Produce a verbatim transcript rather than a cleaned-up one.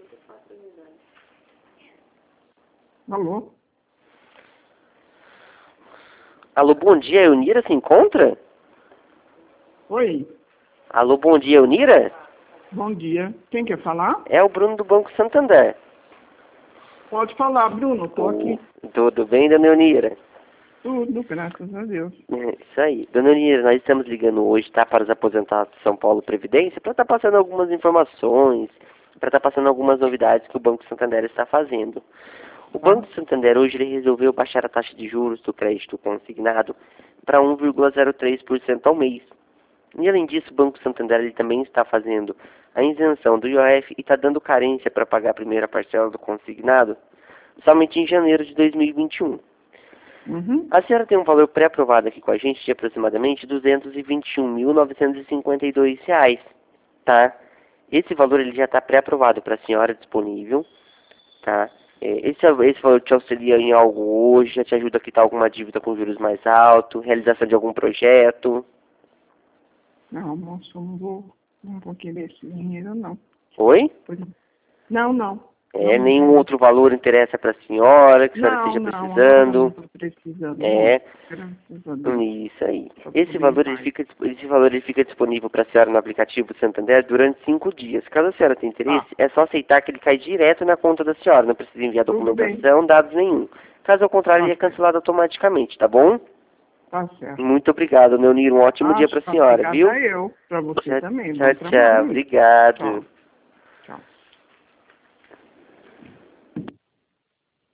Alô? Alô, bom dia, Eunira se encontra? Oi, Alô, bom dia, Eunira? bom dia. Quem quer falar? É o Bruno do Banco Santander. Pode falar, Bruno, tô aqui. Tudo bem, dona Eunira? Tudo, graças a Deus. É, isso aí. Dona Eunira, nós estamos ligando hoje, tá, para os aposentados de São Paulo Previdência, para estar passando algumas informações, para estar passando algumas novidades que o Banco Santander está fazendo. O Banco Santander hoje ele resolveu baixar a taxa de juros do crédito consignado para um vírgula zero três por cento ao mês. E além disso, o Banco Santander ele também está fazendo a isenção do I O F e está dando carência para pagar a primeira parcela do consignado somente em janeiro de dois mil e vinte e um. Uhum. A senhora tem um valor pré-aprovado aqui com a gente de aproximadamente duzentos e vinte e um mil novecentos e cinquenta e dois reais, tá? Esse valor ele já está pré-aprovado para a senhora disponível, tá? É, Esse, esse valor te auxilia em algo hoje, já te ajuda a quitar alguma dívida com juros mais altos, realização de algum projeto. Não, moço, não vou, não vou querer esse dinheiro, não. Oi? Pois- Não, não. É, Não, nenhum não. outro valor interessa para a senhora, que a senhora Não, esteja não, agora eu precisando. não tô precisando. É, não. Graças a Deus. isso aí. Pra Esse poder valor, ir ele em fica, esse valor ele fica disponível para a senhora no aplicativo do Santander durante cinco dias. Caso a senhora tenha interesse, Ah, é só aceitar que ele cai direto na conta da senhora. Não precisa enviar tudo bem. documentação, dados nenhum. Caso ao contrário, Tá ele é certo. cancelado automaticamente, tá bom? Tá certo. Muito obrigado, Neonir. Um ótimo Ah, dia para a tá, senhora, obrigada viu? a eu. Pra você Tchau, também. tchau, Bom tchau. trabalho aí. Obrigado. Tchau.